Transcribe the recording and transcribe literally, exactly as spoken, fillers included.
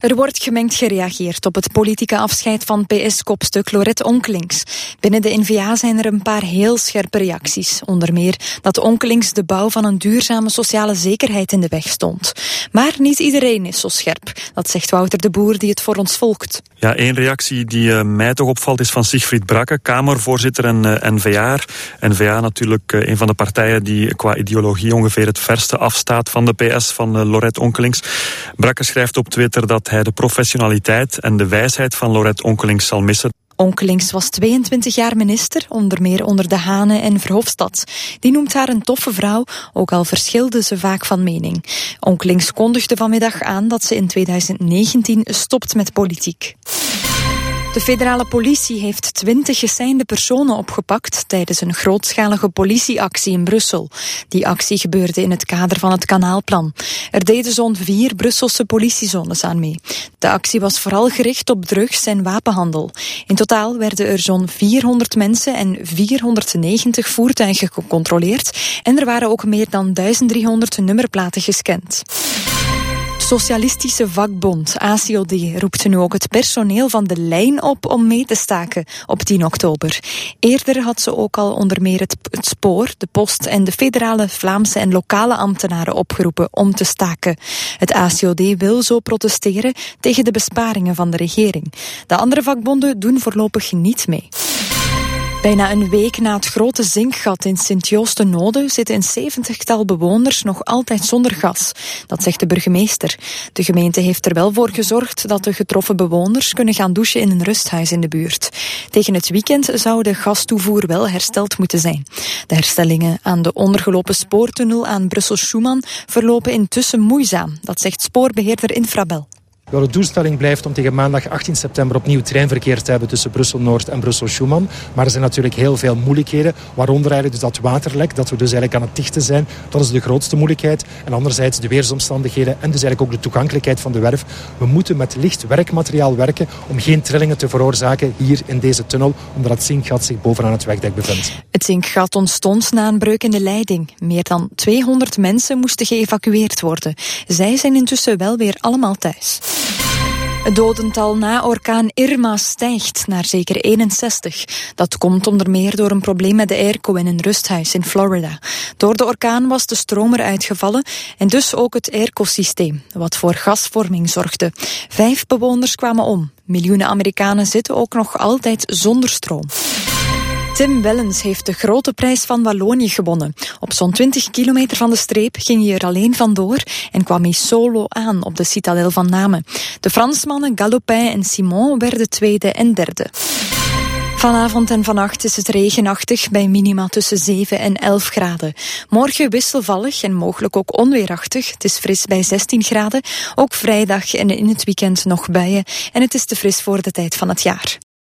Er wordt gemengd gereageerd op het politieke afscheid van P S-kopstuk Lorette Onkelings. Binnen de N V A zijn er een paar heel scherpe reacties. Onder meer dat Onkelings de bouw van een duurzame sociale zekerheid in de weg stond. Maar niet iedereen is zo scherp. Dat zegt Wouter de Boer, die het voor ons volgt. Ja, één reactie die uh, mij toch opvalt is van Siegfried Brakke, Kamervoorzitter en uh, N V A'er. N V A natuurlijk uh, een van de partijen die qua ideologie ongeveer het verste afstaat van de P S, van uh, Lorette Onkelings. Brakke schrijft op Twitter dat hij de professionaliteit en de wijsheid van Lorette Onkelings zal missen. Onkelings was tweeëntwintig jaar minister, onder meer onder De Hane en Verhofstadt. Die noemt haar een toffe vrouw, ook al verschilde ze vaak van mening. Onkelings kondigde vanmiddag aan dat ze in tweeduizend negentien stopt met politiek. De federale politie heeft twintig gesijnde personen opgepakt tijdens een grootschalige politieactie in Brussel. Die actie gebeurde in het kader van het Kanaalplan. Er deden zo'n vier Brusselse politiezones aan mee. De actie was vooral gericht op drugs- en wapenhandel. In totaal werden er zo'n vierhonderd mensen en vierhonderdnegentig voertuigen gecontroleerd. En er waren ook meer dan duizend driehonderd nummerplaten gescand. De Socialistische Vakbond, A C O D, roept nu ook het personeel van de lijn op om mee te staken op tien oktober. Eerder had ze ook al onder meer het, het spoor, de post en de federale, Vlaamse en lokale ambtenaren opgeroepen om te staken. Het A C O D wil zo protesteren tegen de besparingen van de regering. De andere vakbonden doen voorlopig niet mee. Bijna een week na het grote zinkgat in Sint-Joost-de-Node zitten een zeventigtal bewoners nog altijd zonder gas. Dat zegt de burgemeester. De gemeente heeft er wel voor gezorgd dat de getroffen bewoners kunnen gaan douchen in een rusthuis in de buurt. Tegen het weekend zou de gastoevoer wel hersteld moeten zijn. De herstellingen aan de ondergelopen spoortunnel aan Brussel-Schuman verlopen intussen moeizaam. Dat zegt spoorbeheerder Infrabel. Wel, de doelstelling blijft om tegen maandag achttien september opnieuw treinverkeer te hebben tussen Brussel-Noord en Brussel-Schuman. Maar er zijn natuurlijk heel veel moeilijkheden, waaronder eigenlijk dus dat waterlek, dat we dus eigenlijk aan het dichten zijn. Dat is de grootste moeilijkheid. En anderzijds de weersomstandigheden en dus eigenlijk ook de toegankelijkheid van de werf. We moeten met licht werkmateriaal werken om geen trillingen te veroorzaken hier in deze tunnel, omdat het zinkgat zich bovenaan het wegdek bevindt. Het zinkgat ontstond na een breuk in de leiding. Meer dan tweehonderd mensen moesten geëvacueerd worden. Zij zijn intussen wel weer allemaal thuis. Het dodental na orkaan Irma stijgt naar zeker eenenzestig. Dat komt onder meer door een probleem met de airco in een rusthuis in Florida. Door de orkaan was de stroom eruit gevallen en dus ook het airco-systeem, wat voor gasvorming zorgde. Vijf bewoners kwamen om. Miljoenen Amerikanen zitten ook nog altijd zonder stroom. Tim Wellens heeft de grote prijs van Wallonië gewonnen. Op zo'n twintig kilometer van de streep ging hij er alleen vandoor en kwam hij solo aan op de citadel van Namen. De Fransmannen Galopin en Simon werden tweede en derde. Vanavond en vannacht is het regenachtig bij minima tussen zeven en elf graden. Morgen wisselvallig en mogelijk ook onweerachtig. Het is fris bij zestien graden. Ook vrijdag en in het weekend nog buien. En het is te fris voor de tijd van het jaar.